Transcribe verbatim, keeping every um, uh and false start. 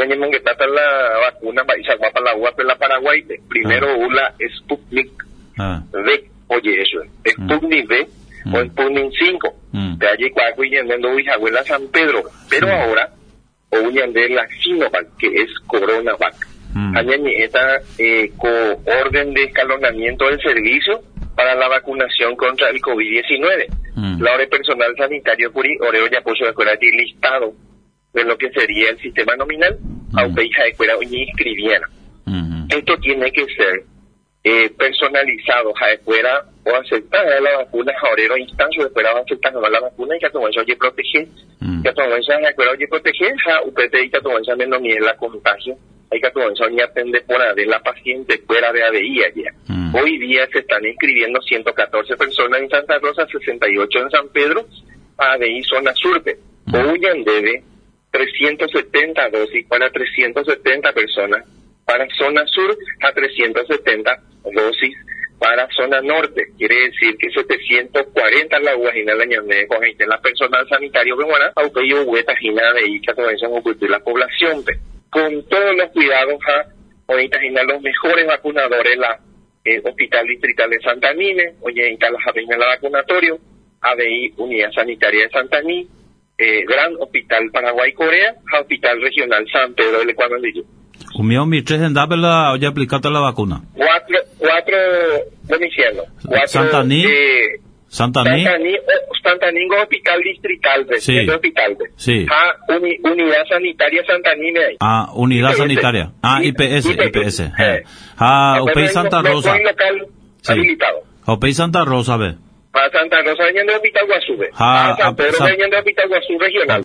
mañana que trata la vacuna para la U A P la Paraguay, primero Ah. una Sputnik Ah. V, oye eso, Sputnik V Mm. o Sputnik cinco, Mm. de allí cuaco y yendo Huijahuela San Pedro, pero Sí. ahora o de la Sinovac, que es CoronaVac. Mm. Añañi esta eh, con orden de escalonamiento del servicio para la vacunación contra el COVID diecinueve. Mm. La hora de personal sanitario curi, oreo ya puso de escuela de listado de lo que sería el sistema nominal, Mm. aunque hija de escuela ni inscribiera. Mm. Esto tiene que ser eh, personalizado, ja de fuera o aceptar la vacuna, ahora instancia de fuera o aceptar la vacuna y que tomar oye proteger, Mm. que tomar esa de fuera oye proteger, ja U P T y que tomar esa menos ni la contagio, hay que tomar esa ni atender por de la paciente fuera de A D I allá. Mm. Hoy día se están inscribiendo ciento catorce personas en Santa Rosa, sesenta y ocho en San Pedro, A D I zona surpe. Mm. Hoy en debe trescientas setenta dosis para trescientas setenta personas, para zona sur a trescientas setenta dosis para zona norte. Quiere decir que setecientos cuarenta la guajina la ñamé con gente la personal sanitario que bueno, aunque yo hueta gina de ahí que todo eso ocultar la población pe. Con todos los cuidados a ahorita gina los mejores vacunadores la eh, Hospital Distrital de Santa Nine, oye está la javena la vacunatorio, A D I Unidad Sanitaria de Santa Nine, eh, Gran Hospital Paraguay Corea, Hospital Regional San Pedro del Ecuador. Comió mi tres en dábela o ya aplicaste la vacuna. Cuatro, cuatro, domicilio. Cuatro, Santaní. eh, Santaní. Santaní, eh, Santaní Hospital Distrital, de, Sí. de hospital. De. Sí. Ah, uni, Unidad Sanitaria Santaní me hay. Ah, unidad I P S. sanitaria. Ah, I P S, I P S. Eh. Eh. Ah, Después Opey hay Santa lo- Rosa. lo- local Sí. habilitado. Opey Santa Rosa, ve. Para Santa Rosa, yendo al Hospital Guasú. Ah, Ah, San ah, Pedro, San- yendo al Hospital Guasú regional.